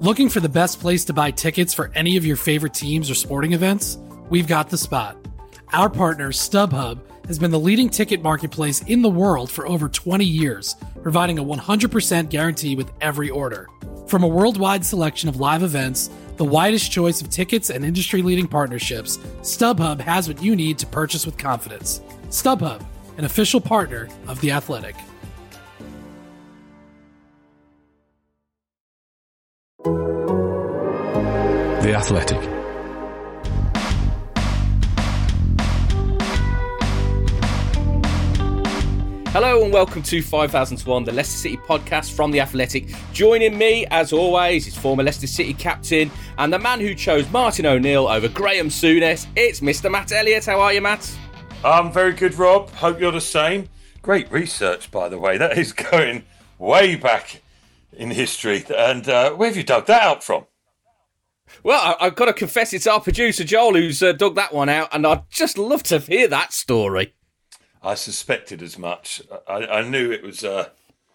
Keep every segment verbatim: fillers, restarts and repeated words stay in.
Looking for the best place to buy tickets for any of your favorite teams or sporting events? We've got the spot. Our partner, StubHub, has been the leading ticket marketplace in the world for over twenty years, providing a one hundred percent guarantee with every order. From a worldwide selection of live events, the widest choice of tickets and industry-leading partnerships, StubHub has what you need to purchase with confidence. StubHub, an official partner of The Athletic. The Athletic. Hello and welcome to five thousand one, the Leicester City podcast from The Athletic. Joining me, as always, is former Leicester City captain and the man who chose Martin O'Neill over Graham Souness. It's Mister Matt Elliott. How are you, Matt? I'm very good, Rob. Hope you're the same. Great research, by the way. That is going way back in history. And uh, where have you dug that out from? Well, I- I've got to confess, it's our producer, Joel, who's uh, dug that one out, and I'd just love to hear that story. I suspected as much. I, I knew it was uh,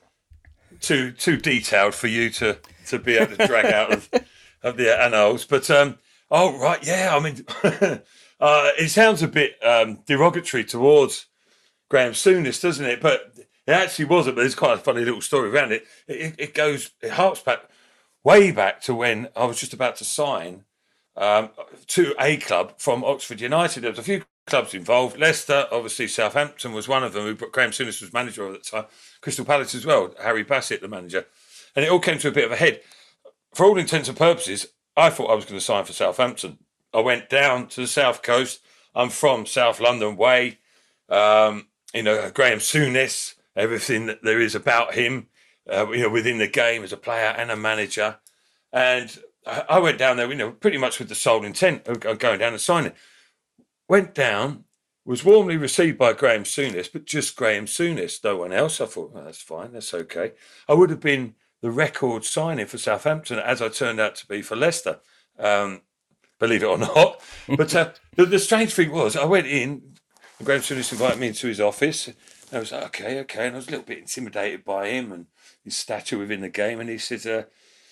too too detailed for you to, to be able to drag out of, of the annals. But, um, oh, right, yeah, I mean, uh, it sounds a bit um, derogatory towards Graham Souness, doesn't it? But it actually wasn't, but there's quite a funny little story around it. It, it goes, it harks back, way back to when I was just about to sign um, to a club from Oxford United. There was a few clubs involved. Leicester, obviously Southampton was one of them, who Graham Souness was manager of at the time. Crystal Palace as well, Harry Bassett, the manager. And it all came to a bit of a head. For all intents and purposes, I thought I was going to sign for Southampton. I went down to the South Coast. I'm from South London way. Um, you know, Graham Souness, everything that there is about him, uh, you know, within the game as a player and a manager. And I, I went down there, you know, pretty much with the sole intent of going down and signing. Went down, was warmly received by Graham Souness, but just Graham Souness, no one else. I thought, well, that's fine, that's okay. I would have been the record signing for Southampton, as I turned out to be for Leicester, um, believe it or not. But uh, the, the strange thing was, I went in, and Graham Souness invited me into his office. And I was like, okay, okay. And I was a little bit intimidated by him and his stature within the game. And he said, uh,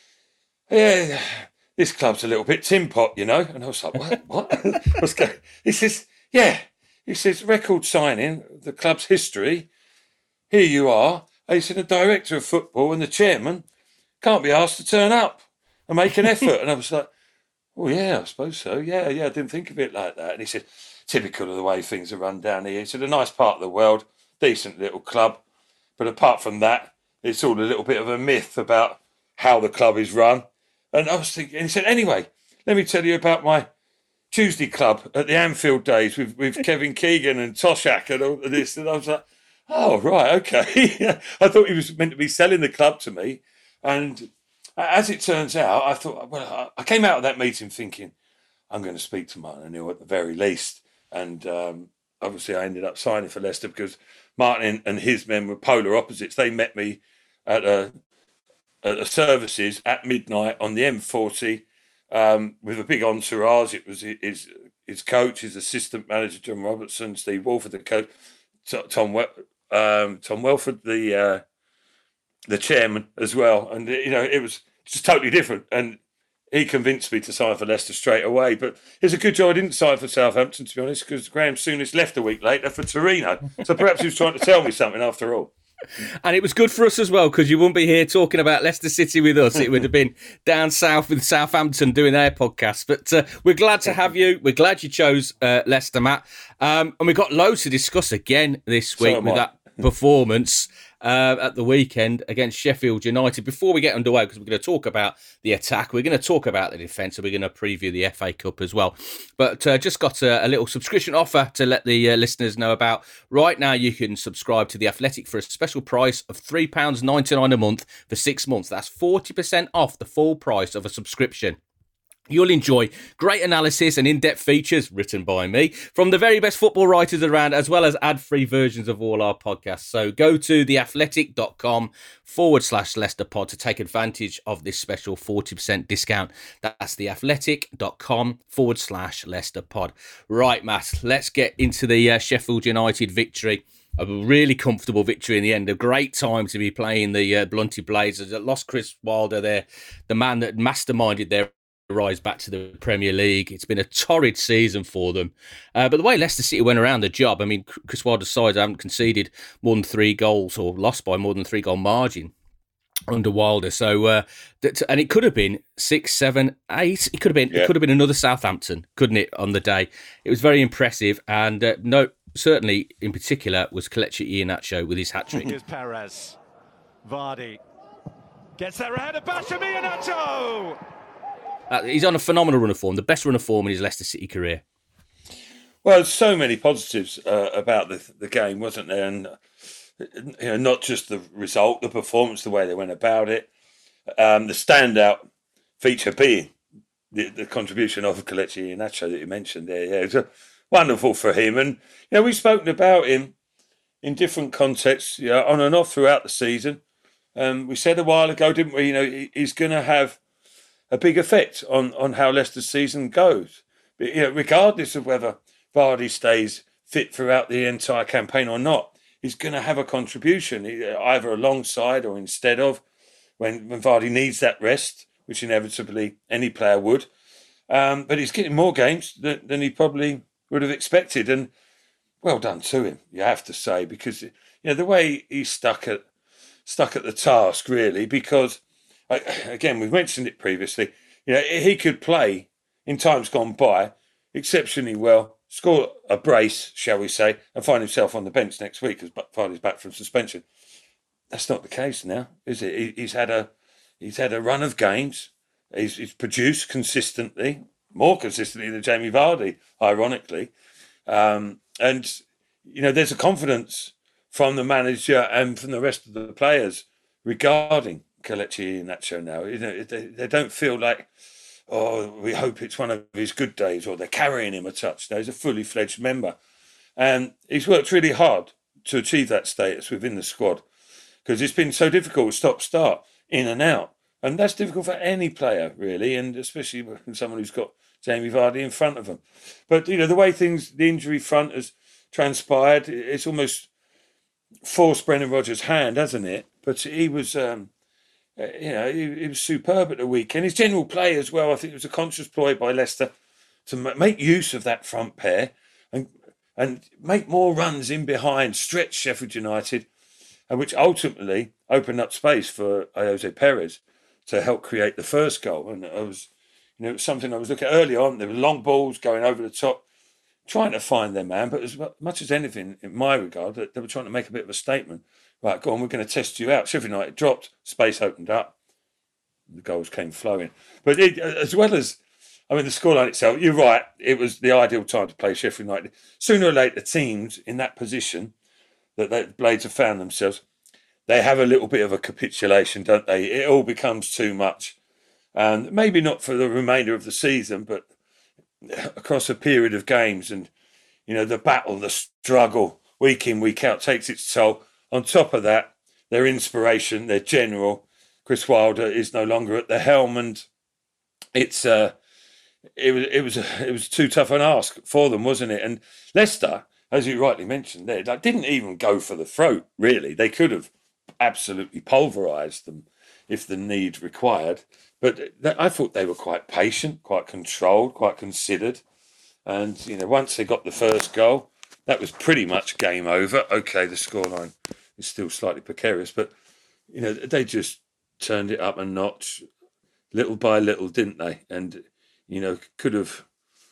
yeah, this club's a little bit tin pot, you know. And I was like, what? What? What's going? He says, yeah. He says, record signing, the club's history. Here you are. And he said, the director of football and the chairman can't be asked to turn up and make an effort. And I was like, oh, yeah, I suppose so. Yeah, yeah, I didn't think of it like that. And he said, typical of the way things are run down here. He said, a nice part of the world, decent little club. But apart from that, it's all a little bit of a myth about how the club is run. And I was thinking, and he said, anyway, let me tell you about my Tuesday club at the Anfield days with, with Kevin Keegan and Toshak and all of this. And I was like, oh, right, okay. I thought he was meant to be selling the club to me. And as it turns out, I thought, well, I came out of that meeting thinking, I'm going to speak to Martin O'Neill at the very least. And um, obviously I ended up signing for Leicester because Martin and his men were polar opposites. They met me at a at the services at midnight on the M forty um, with a big entourage. It was his his coach, his assistant manager, John Robertson, Steve Walford, the coach, Tom um, Tom Welford, the uh, the chairman as well. And, you know, it was just totally different. And he convinced me to sign for Leicester straight away. But it's a good job I didn't sign for Southampton, to be honest, because Graham Souness left a week later for Torino. So perhaps he was trying to tell me something after all. And it was good for us as well, because you wouldn't be here talking about Leicester City with us. It would have been down south with Southampton doing their podcast. But uh, we're glad to have you. We're glad you chose uh, Leicester, Matt. Um, and we've got loads to discuss again this week so with that performance uh, at the weekend against Sheffield United. Before we get underway, because we're going to talk about the attack, we're going to talk about the defence, and we're going to preview the F A Cup as well. But uh, just got a, a little subscription offer to let the uh, listeners know about. Right now, you can subscribe to The Athletic for a special price of three pounds ninety-nine a month for six months. That's forty percent off the full price of a subscription. You'll enjoy great analysis and in-depth features written by me from the very best football writers around, as well as ad-free versions of all our podcasts. So go to theathletic.com forward slash Leicester pod to take advantage of this special forty percent discount. That's theathletic.com forward slash Leicester pod. Right, Matt, let's get into the uh, Sheffield United victory a really comfortable victory in the end. A great time to be playing the uh, Blunty Blazers. Lost Chris Wilder there, the man that masterminded their rise back to the Premier League. It's been a torrid season for them. Uh, but the way Leicester City went around the job, I mean, Chris Wilder's side haven't conceded more than three goals or lost by more than three goal margin under Wilder. So, uh, that, and it could have been six, seven, eight. It could have been, yeah. It could have been another Southampton, couldn't it, on the day? It was very impressive. And uh, no, certainly in particular was Kelechi Iheanacho with his hat-trick. Here's Perez. Vardy gets that round of Basham Iheanacho! Uh, he's on a phenomenal run of form, the best run of form in his Leicester City career. Well, so many positives uh, about the, the game, wasn't there? And you know, not just the result, the performance, the way they went about it. Um, the standout feature being the, the contribution of Kelechi Iheanacho that you mentioned there. Yeah, it was wonderful for him. And you know, we've spoken about him in different contexts, you know, on and off throughout the season. Um, we said a while ago, didn't we? You know, he, he's going to have a big effect on, on how Leicester's season goes. But, you know, regardless of whether Vardy stays fit throughout the entire campaign or not, he's going to have a contribution, either alongside or instead of, when, when Vardy needs that rest, which inevitably any player would. Um, but he's getting more games than, than he probably would have expected. And well done to him, you have to say, because you know the way he's stuck at stuck at the task, really, because again, we've mentioned it previously, you know, he could play in times gone by exceptionally well, score a brace, shall we say, and find himself on the bench next week as Vardy's back from suspension. That's not the case now, is it? He, he's had a he's had a run of games. He's, he's produced consistently, more consistently than Jamie Vardy, ironically. Um, and, you know, there's a confidence from the manager and from the rest of the players regarding Kelechi Iheanacho now. You know, they, they don't feel like, oh, we hope it's one of his good days, or they're carrying him a touch. No, he's a fully fledged member. And he's worked really hard to achieve that status within the squad, because it's been so difficult, stop-start, in and out. And that's difficult for any player, really, and especially someone who's got Jamie Vardy in front of them. But, you know, the way things, the injury front has transpired, it's almost forced Brendan Rodgers' hand, hasn't it? But he was, um, you know, he, he was superb at the weekend. His general play as well, I think it was a conscious ploy by Leicester to make use of that front pair and and make more runs in behind, stretch Sheffield United, and which ultimately opened up space for Jose Perez to help create the first goal. And I was, you know, it was something I was looking at early on. There were long balls going over the top, trying to find their man, but as much as anything, in my regard, they were trying to make a bit of a statement. Right, go on, we're going to test you out. Sheffield United dropped, space opened up, the goals came flowing. But it, as well as, I mean, the scoreline itself, you're right, it was the ideal time to play Sheffield United. Sooner or later, teams in that position that the Blades have found themselves, they have a little bit of a capitulation, don't they? It all becomes too much. And maybe not for the remainder of the season, but across a period of games. And, you know, the battle, the struggle, week in, week out, takes its toll. On top of that, their inspiration, their general, Chris Wilder, is no longer at the helm, and it's uh, it was it was it was too tough an ask for them, wasn't it? And Leicester, as you rightly mentioned, there, like, didn't even go for the throat. Really, they could have absolutely pulverised them if the need required. But I thought they were quite patient, quite controlled, quite considered, and you know, once they got the first goal, that was pretty much game over. Okay, the scoreline is still slightly precarious, but you know, they just turned it up a notch, little by little, didn't they? And you know, could have,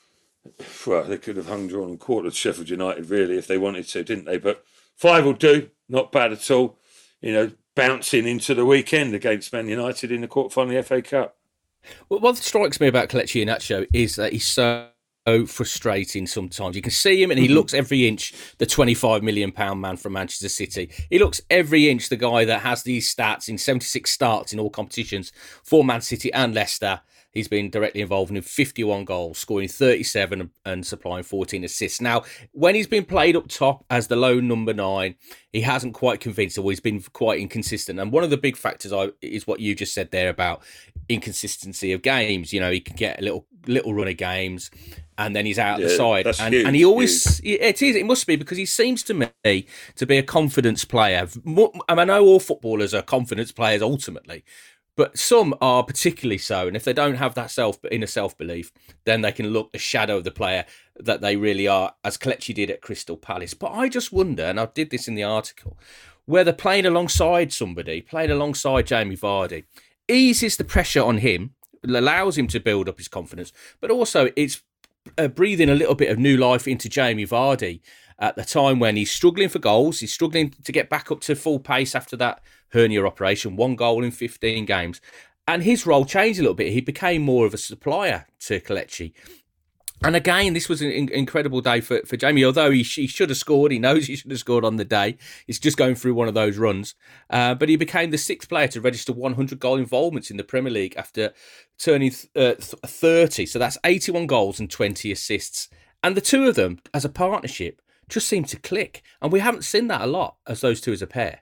well, they could have hung, drawn, and quartered Sheffield United really if they wanted to, didn't they? But five will do, not bad at all. You know, bouncing into the weekend against Man United in the quarterfinal of the F A Cup. Well, what strikes me about Kelechi Iheanacho is that he's so frustrating sometimes. You can see him and he looks every inch the twenty-five million pound man from Manchester City. He looks every inch the guy that has these stats in seventy-six starts in all competitions for Man City and Leicester. He's been directly involved in fifty-one goals, scoring thirty-seven and supplying fourteen assists. Now, when he's been played up top as the lone number nine, he hasn't quite convinced, or he's been quite inconsistent. And one of the big factors I, is what you just said there about inconsistency of games. You know, he can get a little little run of games, and then he's out yeah, the side. That's and, huge, and he always, huge. it is, it must be, because he seems to me to be a confidence player. I know all footballers are confidence players ultimately, but some are particularly so. And if they don't have that self inner self-belief, then they can look the shadow of the player that they really are, as Kelechi did at Crystal Palace. But I just wonder, and I did this in the article, whether playing alongside somebody, playing alongside Jamie Vardy, eases the pressure on him, allows him to build up his confidence, but also it's uh, breathing a little bit of new life into Jamie Vardy at the time when he's struggling for goals. He's struggling to get back up to full pace after that hernia operation, one goal in fifteen games. And his role changed a little bit. He became more of a supplier to Kelechi. And again, this was an incredible day for, for Jamie, although he, he should have scored. He knows he should have scored on the day. He's just going through one of those runs. Uh, but he became the sixth player to register one hundred goal involvements in the Premier League after turning uh, thirty. So that's eighty-one goals and twenty assists. And the two of them, as a partnership, just seem to click. And we haven't seen that a lot, as those two as a pair.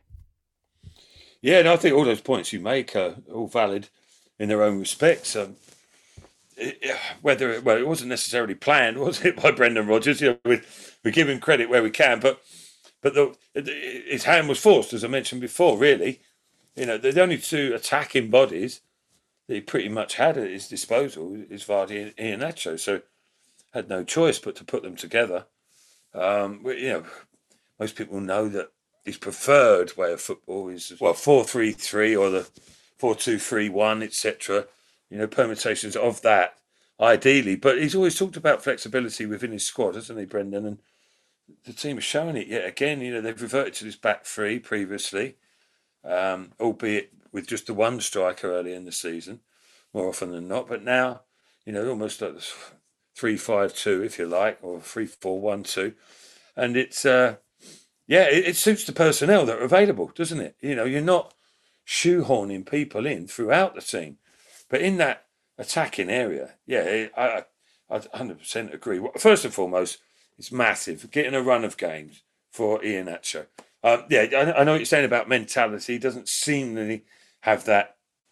Yeah, and I think all those points you make are all valid in their own respects. Um, It, whether it, well, it wasn't necessarily planned, was it, by Brendan Rodgers? You know, we we give him credit where we can, but but the, his hand was forced, as I mentioned before. Really, you know, the only two attacking bodies that he pretty much had at his disposal is Vardy and Iheanacho, so had no choice but to put them together. Um, you know, most people know that his preferred way of football is well four three three or the four two three one, et cetera. You know, permutations of that, ideally. But he's always talked about flexibility within his squad, hasn't he, Brendan? And the team is showing it yet again. You know, they've reverted to this back three previously, um, albeit with just the one striker early in the season, more often than not. But now, you know, almost like three five two, if you like, or three four one two. And it's, uh, yeah, it, it suits the personnel that are available, doesn't it? You know, you're not shoehorning people in throughout the team. But in that attacking area, yeah, I, I one hundred percent agree. First and foremost, it's massive. Getting a run of games for Iheanacho. Um, yeah, I, I know what you're saying about mentality. He doesn't seem to have that,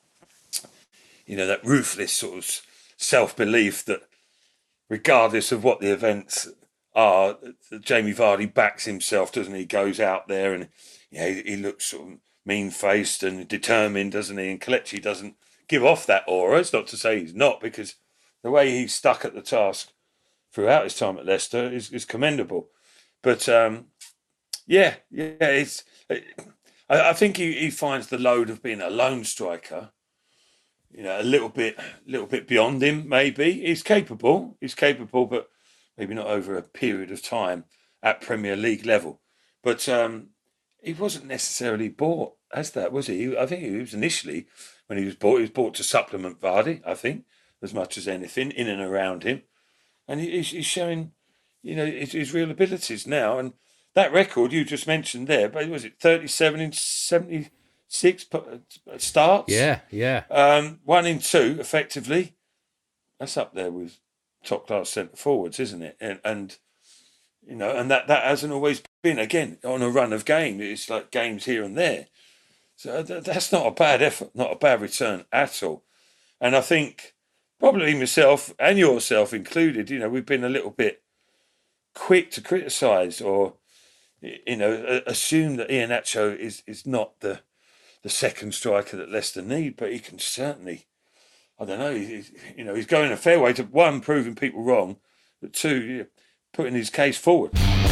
you know, that ruthless sort of self-belief that regardless of what the events are, Jamie Vardy backs himself, doesn't he? He goes out there and, yeah, he, he looks sort of mean-faced and determined, doesn't he? And Kelechi doesn't give off that aura. It's not to say he's not, because the way he's stuck at the task throughout his time at Leicester is, is commendable. But um, yeah, yeah, it's. I, I think he, he finds the load of being a lone striker, you know, a little bit, little bit beyond him. Maybe he's capable. He's capable, but maybe not over a period of time at Premier League level. But um, he wasn't necessarily bought as that, was he? I think he was initially. When he was bought, he was bought to supplement Vardy, I think, as much as anything, in and around him. And he's, he's showing, you know, his, his real abilities now. And that record you just mentioned there, but was it thirty-seven in seventy-six starts? Yeah, yeah. Um, one in two, effectively. That's up there with top-class centre-forwards, isn't it? And, and you know, and that, that hasn't always been, again, on a run of game. It's like games here and there. So that's not a bad effort, not a bad return at all. And I think probably myself and yourself included, you know, we've been a little bit quick to criticise or, you know, assume that Iheanacho is, is not the the second striker that Leicester need, but he can certainly, I don't know, he's, you know, he's going a fair way to, one, proving people wrong, but two, you know, putting his case forward.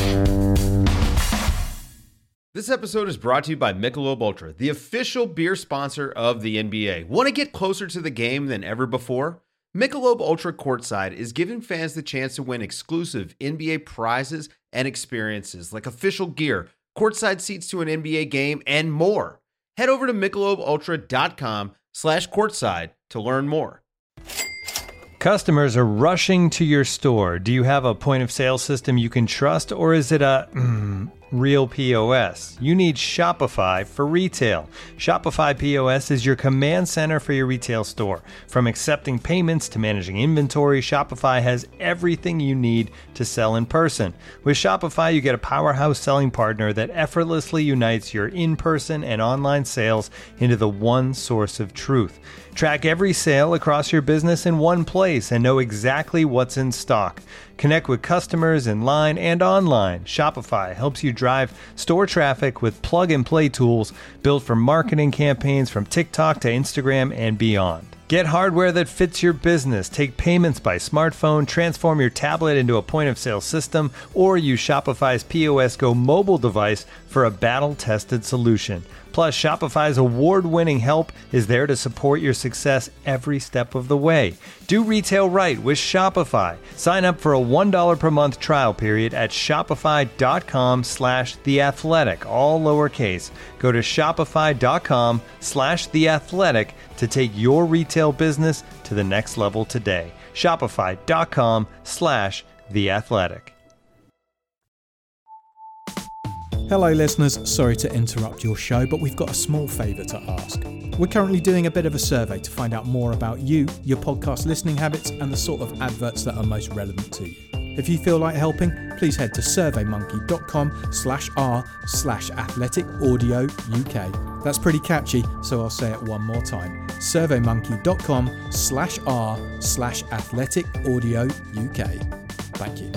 This episode is brought to you by Michelob Ultra, the official beer sponsor of the N B A. Want to get closer to the game than ever before? Michelob Ultra Courtside is giving fans the chance to win exclusive N B A prizes and experiences like official gear, courtside seats to an N B A game, and more. Head over to michelobultra.com slash courtside to learn more. Customers are rushing to your store. Do you have a point of sale system you can trust, or is it a... Mm, real P O S. You need Shopify for retail. Shopify P O S is your command center for your retail store. From accepting payments to managing inventory, Shopify has everything you need to sell in person. With Shopify, you get a powerhouse selling partner that effortlessly unites your in-person and online sales into the one source of truth. Track every sale across your business in one place and know exactly what's in stock. Connect with customers in line and online. Shopify helps you drive store traffic with plug-and-play tools built for marketing campaigns from TikTok to Instagram and beyond. Get hardware that fits your business. Take payments by smartphone, transform your tablet into a point-of-sale system, or use Shopify's P O S Go mobile device for a battle-tested solution. Plus, Shopify's award-winning help is there to support your success every step of the way. Do retail right with Shopify. Sign up for a one dollar per month trial period at shopify.com slash theathletic, all lowercase. Go to shopify.com slash theathletic to take your retail business to the next level today. Shopify.com slash theathletic. Hello listeners, sorry to interrupt your show, but we've got a small favour to ask. We're currently doing a bit of a survey to find out more about you, your podcast listening habits, and the sort of adverts that are most relevant to you. If you feel like helping, please head to surveymonkey.com slash r slash athletic audio UK. That's pretty catchy, so I'll say it one more time. surveymonkey.com slash r slash athletic audio UK. Thank you.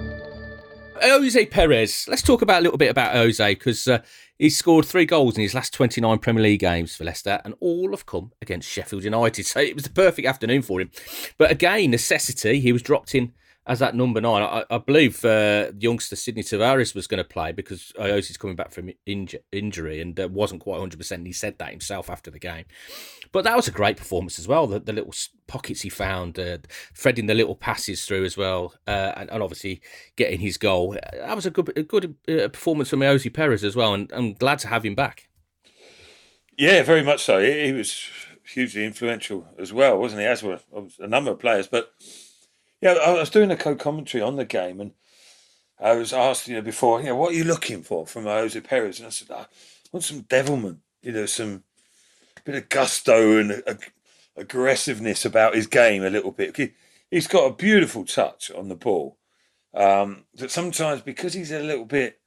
Jose Perez. Let's talk about a little bit about Jose, because uh, he's scored three goals in his last twenty-nine Premier League games for Leicester, and all have come against Sheffield United. So it was the perfect afternoon for him. But again, necessity, he was dropped in as that number nine. I, I believe uh, youngster Sidney Tavares was going to play because Jose's coming back from inj- injury and uh, wasn't quite one hundred percent. He said that himself after the game. But that was a great performance as well. The, the little pockets he found, uh, threading the little passes through as well, uh, and, and obviously getting his goal. That was a good a good uh, performance from Jose Perez as well, and I'm glad to have him back. Yeah, very much so. He, he was hugely influential as well, wasn't he? As were a number of players. But yeah, I was doing a co-commentary on the game, and I was asked, you know, before, you know, what are you looking for from Jose Perez? And I said, I want some devilment, you know, some bit of gusto and ag- aggressiveness about his game a little bit. He, he's got a beautiful touch on the ball. Um, that sometimes, because he's a little bit,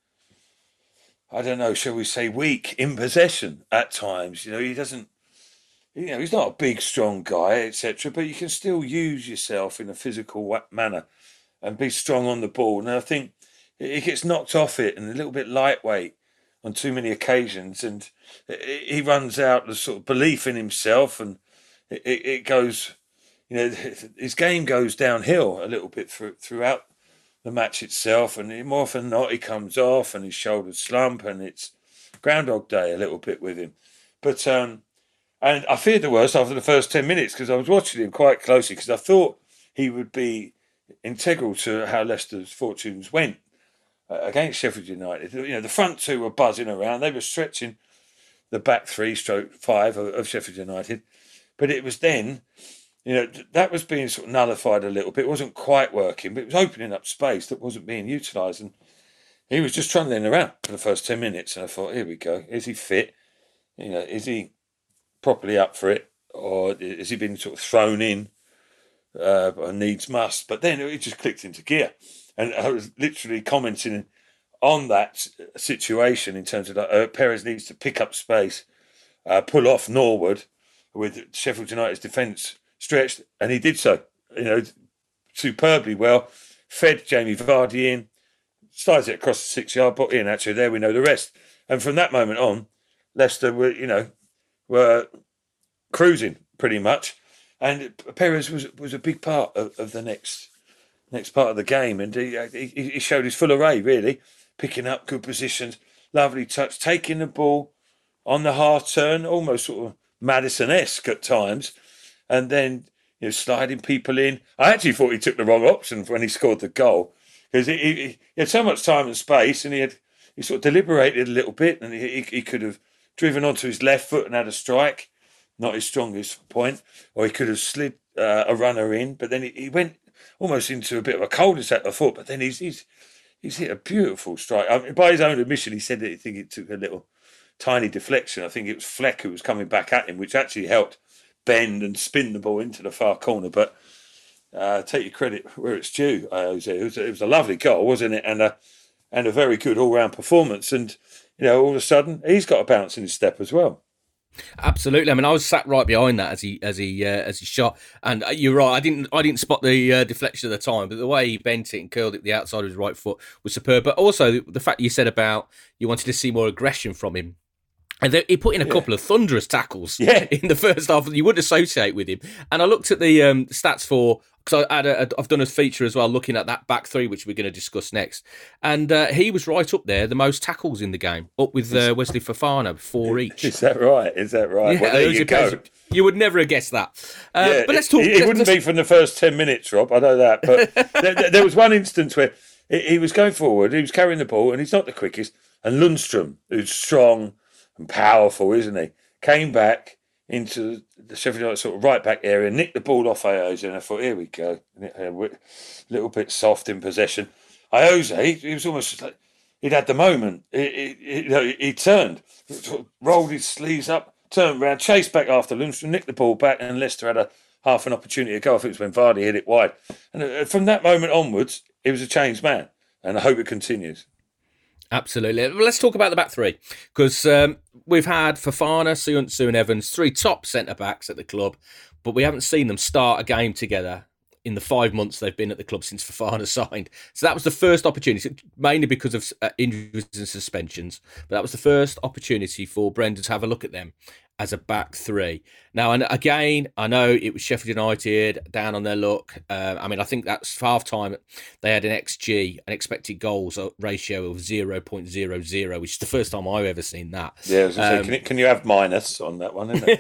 I don't know, shall we say, weak in possession at times, you know, he doesn't, you know, he's not a big, strong guy, et cetera, but you can still use yourself in a physical manner and be strong on the ball. And I think he gets knocked off it and a little bit lightweight on too many occasions, and he runs out the sort of belief in himself, and it, it goes, you know, his game goes downhill a little bit through, throughout the match itself, and more often than not he comes off and his shoulders slump, and it's Groundhog Day a little bit with him. But um, and I feared the worst after the first ten minutes because I was watching him quite closely because I thought he would be integral to how Leicester's fortunes went against Sheffield United. You know, the front two were buzzing around. They were stretching the back three stroke five of, of Sheffield United. But it was then, you know, that was being sort of nullified a little bit. It wasn't quite working, but it was opening up space that wasn't being utilised. And he was just trundling around for the first ten minutes. And I thought, here we go. Is he fit? You know, is he properly up for it? Or has he been sort of thrown in uh, or needs must? But then it just clicked into gear. And I was literally commenting on that situation in terms of that uh, Perez needs to pick up space, uh, pull off Norwood with Sheffield United's defence stretched, and he did so, you know, superbly well. Fed Jamie Vardy in, slides it across the six-yard box in. Actually, there we know the rest. And from that moment on, Leicester were, you know, were cruising pretty much, and Perez was was a big part of, of the next. Next part of the game, and he, he he showed his full array, really, picking up good positions, lovely touch, taking the ball on the half turn, almost sort of Maddison-esque at times, and then, you know, sliding people in. I actually thought he took the wrong option when he scored the goal, because he, he, he had so much time and space, and he had he sort of deliberated a little bit, and he, he could have driven onto his left foot and had a strike, not his strongest point, or he could have slid uh, a runner in, but then he, he went almost into a bit of a cul-de-sac, I thought, but then he's, he's he's hit a beautiful strike. I mean, by his own admission, he said that he think it took a little tiny deflection. I think it was Fleck who was coming back at him, which actually helped bend and spin the ball into the far corner. But uh, take your credit where it's due, uh, Jose. It was, it was a lovely goal, wasn't it? And a and a very good all round performance. And you know, all of a sudden, he's got a bounce in his step as well. Absolutely. I mean, I was sat right behind that as he as he uh, as he shot, and you're right. I didn't I didn't spot the uh, deflection at the time, but the way he bent it and curled it the outside of his right foot was superb. But also the fact you said about you wanted to see more aggression from him. And he put in a couple yeah. of thunderous tackles yeah. in the first half that you would associate with him. And I looked at the um, stats for, because I had a, I've done a feature as well looking at that back three, which we're going to discuss next. And uh, he was right up there, the most tackles in the game, up with uh, Wesley Fofana, four each. Is that right? Is that right? Yeah, well, there you go. You would never have guessed that. Uh, yeah, but let's talk. It, it let's, wouldn't let's, be from the first ten minutes, Rob. I know that. But there, there was one instance where he was going forward, he was carrying the ball, and he's not the quickest. And Lundstrom, who's strong and powerful, isn't he? Came back into the Sheffield United sort of right back area, nicked the ball off Ioza, and I thought, here we go. A little bit soft in possession. Ioza, he, he was almost like he'd had the moment. He, he, he, he turned, sort of rolled his sleeves up, turned round, chased back after Lundstrom, nicked the ball back, and Leicester had a half an opportunity to go. I think it was when Vardy hit it wide. And from that moment onwards, he was a changed man, and I hope it continues. Absolutely. Well, let's talk about the back three, because um, we've had Fofana, Söyüncü and Evans, three top centre-backs at the club, but we haven't seen them start a game together in the five months they've been at the club since Fofana signed. So that was the first opportunity, mainly because of uh, injuries and suspensions, but that was the first opportunity for Brendan to have a look at them as a back three. Now, and again, I know it was Sheffield United down on their luck. Uh, I mean, I think that's half time. They had an X G, an expected goals ratio of zero point zero zero, which is the first time I've ever seen that. Yeah, I was going to um, say, can, it, can you have minus on that one, isn't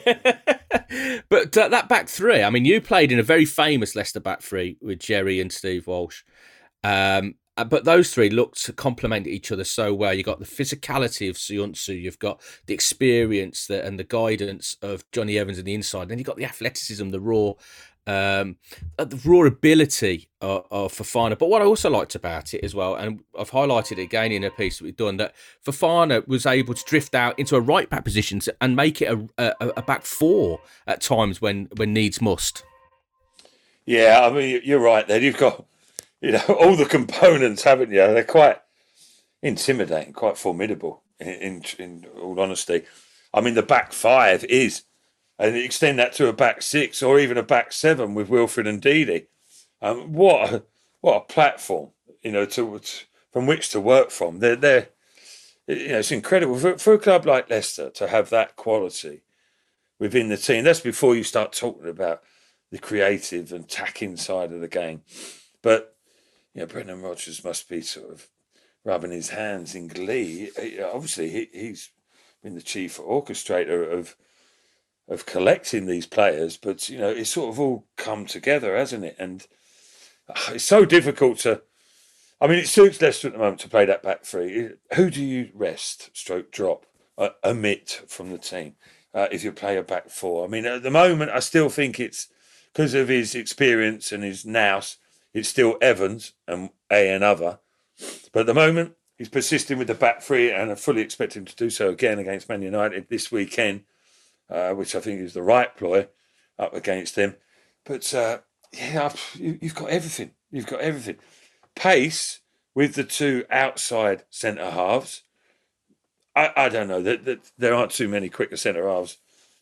it? But uh, that back three, I mean, you played in a very famous Leicester back three with Jerry and Steve Walsh. Um, But those three look to complement each other so well. You've got the physicality of Söyüncü, you've got the experience that, and the guidance of Johnny Evans on the inside, and then you've got the athleticism, the raw, um, the raw ability of, of Fofana. But what I also liked about it as well, and I've highlighted it again in a piece that we've done, that Fofana was able to drift out into a right back position and make it a, a, a back four at times when when needs must. Yeah, I mean, you're right there. You've got, you know, all the components, haven't you? They're quite intimidating, quite formidable, in, in, in all honesty. I mean, the back five is, and extend that to a back six or even a back seven with Wilfred and Ndidi. Um, what a, what a platform, you know, to, to from which to work from. They're, they're, you know, it's incredible for, for a club like Leicester to have that quality within the team. That's before you start talking about the creative and attacking side of the game. But you know, Brendan Rodgers must be sort of rubbing his hands in glee. Obviously, he, he's been the chief orchestrator of of collecting these players, but you know, it's sort of all come together, hasn't it? And it's so difficult to. I mean, it suits Leicester at the moment to play that back three. Who do you rest, stroke drop, uh, omit from the team uh, if you play a back four? I mean, at the moment, I still think it's because of his experience and his nous. It's still Evans and a another. But at the moment, he's persisting with the back three, and I fully expect him to do so again against Man United this weekend, uh, which I think is the right ploy up against him. But, uh, yeah, you've got everything. You've got everything. Pace with the two outside centre-halves. I, I don't know. That, that there aren't too many quicker centre-halves.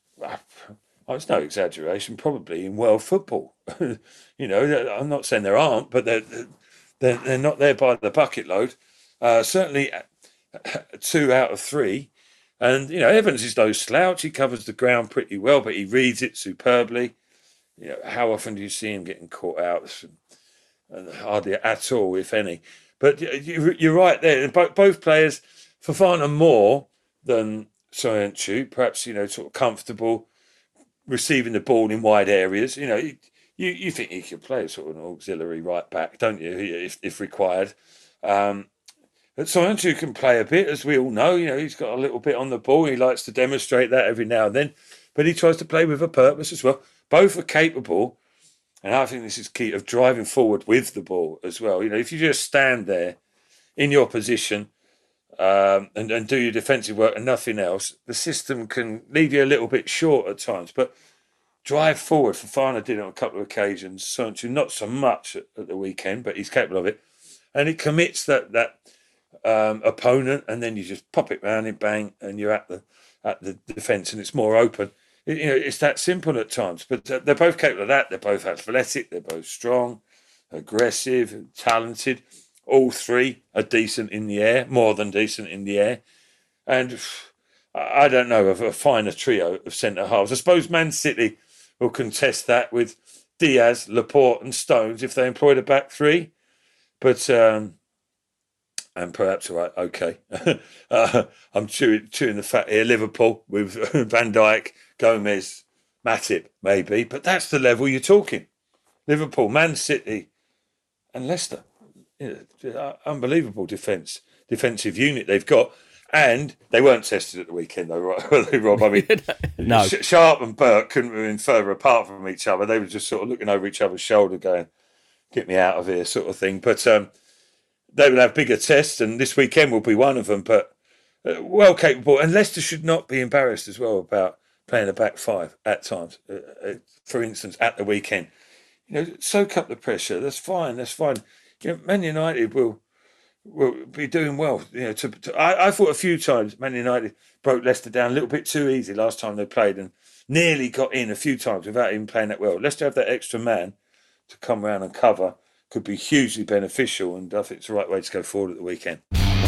Oh, it's no exaggeration, probably in world football. You know, I'm not saying there aren't, but they're, they're, they're not there by the bucket load. Uh, certainly two out of three. And, you know, Evans is no slouch. He covers the ground pretty well, but he reads it superbly. You know, how often do you see him getting caught out? Hardly at all, if any. But you're right there. Both players, Fofana more than Söyüncü, perhaps, you know, sort of comfortable receiving the ball in wide areas. You know, you, you think he could play sort of an auxiliary right back, don't you, if, if required. Um, but Söyüncü can play a bit, as we all know. You know, he's got a little bit on the ball. He likes to demonstrate that every now and then. But he tries to play with a purpose as well. Both are capable, and I think this is key, of driving forward with the ball as well. You know, if you just stand there in your position um, and, and do your defensive work and nothing else, the system can leave you a little bit short at times. But drive forward. Fofana did it on a couple of occasions. Sancho not so much at, at the weekend, but he's capable of it. And it commits that that um, opponent, and then you just pop it round and bang, and you're at the at the defence, and it's more open. It, you know, it's that simple at times. But uh, they're both capable of that. They're both athletic. They're both strong, aggressive, talented. All three are decent in the air, more than decent in the air. And I don't know of a finer trio of centre halves. I suppose Man City will contest that with Diaz, Laporte, and Stones if they employed a back three. But um, and perhaps right, okay. uh, I'm chewing, chewing the fat here. Liverpool with Van Dijk, Gomez, Matip, maybe, but that's the level you're talking. Liverpool, Man City, and Leicester. You know, unbelievable defence, defensive unit they've got, and they weren't tested at the weekend, though, right? Were they, Rob? I mean, no. Sharp and Burke couldn't have been further apart from each other. They were just sort of looking over each other's shoulder, going, "Get me out of here," sort of thing. But um, they will have bigger tests, and this weekend will be one of them. But uh, well capable, and Leicester should not be embarrassed as well about playing a back five at times. Uh, uh, for instance, at the weekend, you know, soak up the pressure. That's fine. That's fine. You know, Man United will will be doing well. You know, to, to I, I thought a few times Man United broke Leicester down a little bit too easy last time they played, and nearly got in a few times without even playing that well. Leicester have that extra man to come around and cover. Could be hugely beneficial, and I think it's the right way to go forward at the weekend.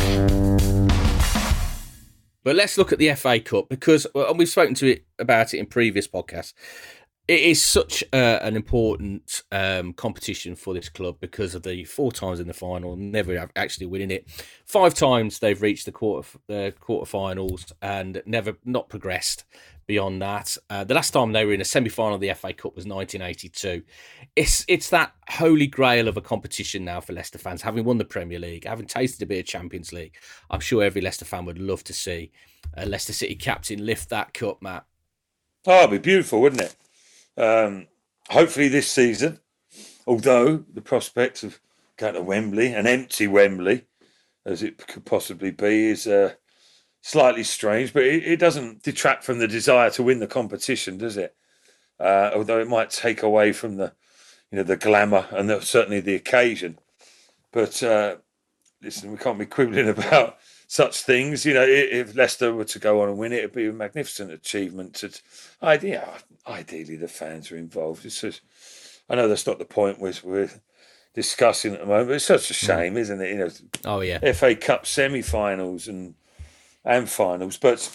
But let's look at the F A Cup, because, and we've spoken to it about it in previous podcasts. It is such uh, an important um, competition for this club because of the four times in the final, never actually winning it. Five times they've reached the quarter the quarterfinals and never not progressed beyond that. Uh, the last time they were in a semi-final of the F A Cup was nineteen eighty-two. It's it's that holy grail of a competition now for Leicester fans. Having won the Premier League, having tasted a bit of Champions League, I'm sure every Leicester fan would love to see a Leicester City captain lift that cup, Matt. Oh, it'd be beautiful, wouldn't it? Um, hopefully this season, although the prospects of going to Wembley, an empty Wembley, as it could possibly be, is uh, slightly strange, but it, it doesn't detract from the desire to win the competition, does it? Uh, although it might take away from the, you know, the glamour and the, certainly the occasion. But uh, listen, we can't be quibbling about such things. You know, if Leicester were to go on and win it, it'd be a magnificent achievement. To, idea, ideally, the fans are involved. It's just, I know that's not the point we're, we're discussing at the moment, but it's such a shame, isn't it? You know, oh yeah, F A Cup semi-finals and and finals, but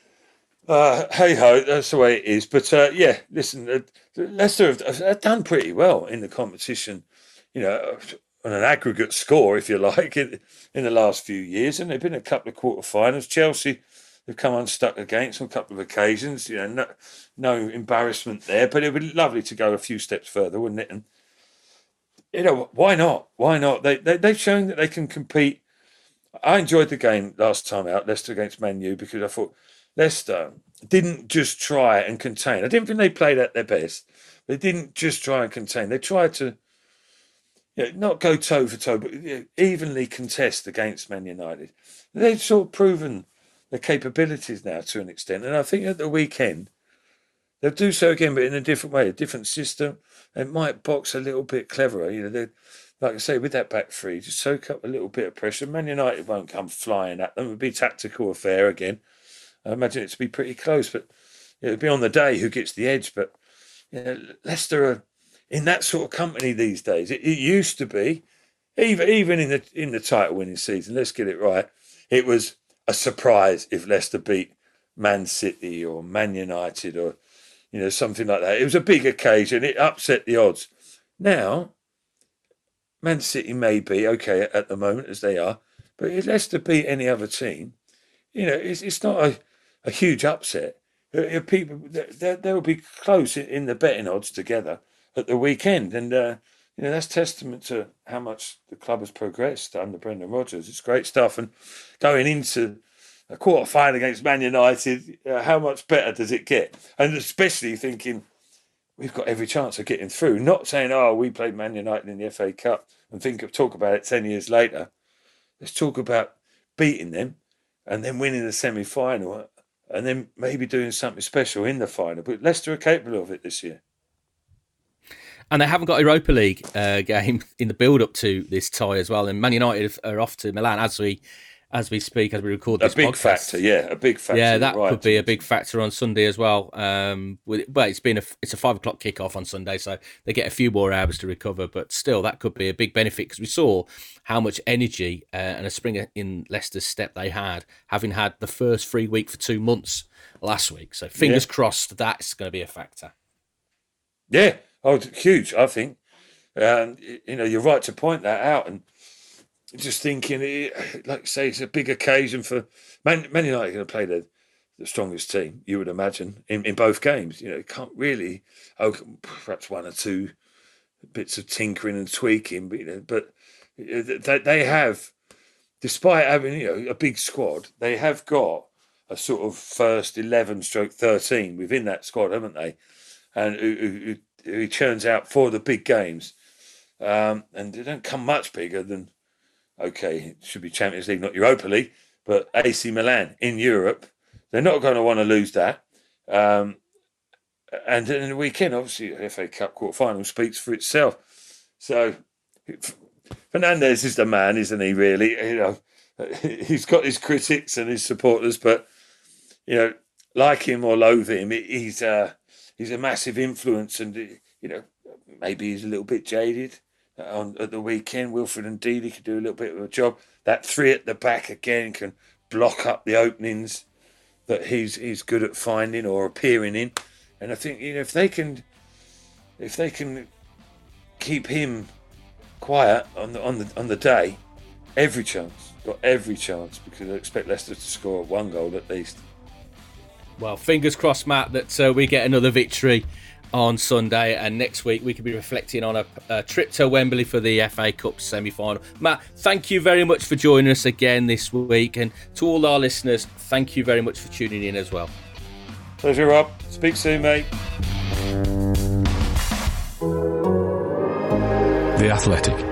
uh, hey ho, that's the way it is. But uh, yeah, listen, uh, Leicester have, have done pretty well in the competition. You know, on an aggregate score, if you like, in, in the last few years, and they've been a couple of quarterfinals. Chelsea, they've come unstuck against on a couple of occasions. You know, no, no embarrassment there, but it would be lovely to go a few steps further, wouldn't it? And you know, why not? Why not? They, they they've shown that they can compete. I enjoyed the game last time out, Leicester against Man U, because I thought Leicester didn't just try and contain. I didn't think they played at their best. They didn't just try and contain. They tried to, you know, not go toe for toe, but you know, evenly contest against Man United. They've sort of proven their capabilities now to an extent, and I think at the weekend they'll do so again, but in a different way, a different system. They might box a little bit cleverer. You know, they, like I say, with that back three, just soak up a little bit of pressure. Man United won't come flying at them. It'll be a tactical affair again. I imagine it to be pretty close, but it'll be on the day who gets the edge. But you know, Leicester are in that sort of company these days. It, it used to be, even even in the in the title winning season. Let's get it right. It was a surprise if Leicester beat Man City or Man United or you know something like that. It was a big occasion. It upset the odds. Now, Man City may be okay at the moment as they are, but if Leicester beat any other team, you know it's it's not a a huge upset. People, they, they will be close in the betting odds together at the weekend. And, uh, you know, that's testament to how much the club has progressed under Brendan Rodgers. It's great stuff. And going into a quarter final against Man United, uh, how much better does it get? And especially thinking we've got every chance of getting through. Not saying, oh, we played Man United in the F A Cup and think of talk about it ten years later. let's talk about beating them and then winning the semi-final and then maybe doing something special in the final. But Leicester are capable of it this year. And they haven't got a Europa League uh, game in the build-up to this tie as well. And Man United are off to Milan as we as we speak, as we record this podcast. A big podcast. factor, yeah, a big factor. Yeah, that right. could be a big factor on Sunday as well. Um, with, but it's been a it's a five o'clock kickoff on Sunday, so they get a few more hours to recover. But still, that could be a big benefit because we saw how much energy uh, and a spring in Leicester's step they had, having had the first free week for two months last week. So fingers yeah. crossed that's going to be a factor. Yeah, oh, huge, I think. Um, you know, you're right to point that out, and just thinking, like say, it's a big occasion for Man, Man United are going to play the, the strongest team, you would imagine, in, in both games. You know, you can't really, oh, perhaps one or two bits of tinkering and tweaking, but, you know, but they, they have, despite having, you know, a big squad, they have got a sort of first eleven stroke thirteen within that squad, haven't they? And who, who, who churns out for the big games. Um, and they don't come much bigger than, okay, it should be Champions League, not Europa League, but A C Milan in Europe. They're not going to want to lose that. Um, and in the weekend, obviously, the F A Cup quarter-final speaks for itself. So Fernandes is the man, isn't he, really? You know, he's got his critics and his supporters, but, you know, like him or loathe him, he's, uh, he's a massive influence and, you know, maybe he's a little bit jaded. On at the weekend, Wilfred and Ndidi could do a little bit of a job. That three at the back again can block up the openings that he's he's good at finding or appearing in. And I think, you know, if they can, if they can keep him quiet on the on the on the day, every chance, got every chance, because I expect Leicester to score one goal at least. Well, fingers crossed, Matt, that uh, we get another victory on Sunday, and next week we could be reflecting on a, a trip to Wembley for the F A Cup semi-final. Matt, thank you very much for joining us again this week, and to all our listeners, thank you very much for tuning in as well. Pleasure, Rob. Speak soon, mate. The Athletic.